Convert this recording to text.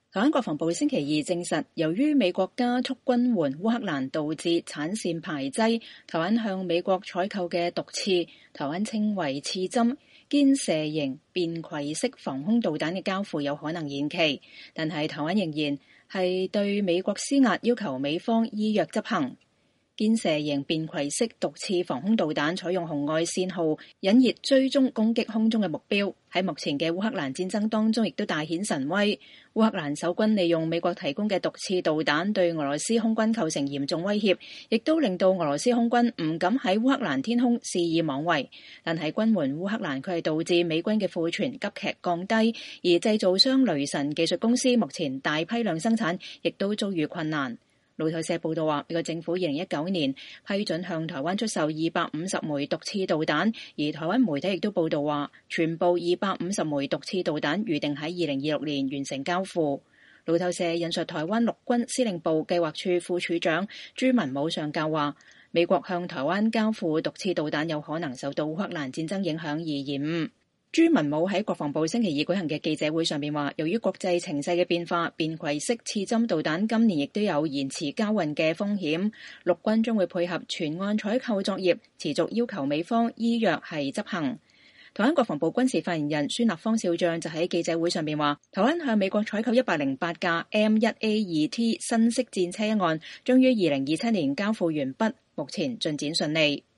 台灣國防部星期二證實，由於美國加速軍援烏克蘭，導致產線排擠，台灣向美國採購嘅毒刺，台灣稱為刺針肩射型便攜式防空導彈嘅交付有可能延期，但係台灣仍然係對美國施壓，要求美方依約執行。肩射型便攜式毒刺防空導彈採用紅外線號引熱追蹤攻擊空中嘅目標，喺目前嘅烏克蘭戰爭當中亦都大顯神威。烏克蘭守軍利用美國提供嘅毒刺導彈對俄羅斯空軍構成嚴重威脅，亦都令到俄羅斯空軍唔敢喺烏克蘭天空肆意妄為。但係軍援烏克蘭佢係導致美軍嘅庫存急劇降低，而製造商雷神技術公司目前大批量生產亦都遭遇困難。路透社報道話，美國政府2019年批准向台灣出售250枚毒刺導彈，而台灣媒體亦都報道話，全部250枚毒刺導彈預定喺2026年完成交付。路透社引述台灣陸軍司令部計劃處副處長朱文武上校話，美國向台灣交付毒刺導彈有可能受到烏克蘭戰爭影響而延誤。朱文武喺國防部星期二舉行嘅記者會上面話，由於國際情勢嘅變化，便攜式刺針導彈今年亦都有延遲交運嘅風險。陸軍將會配合全案採購作業，持續要求美方依約係執行。台灣國防部軍事發言人孫立方少將就喺記者會上面話，台灣向美國採購108架 M1A2T 新式戰車一案，將於2027年交付完畢，目前進展順利。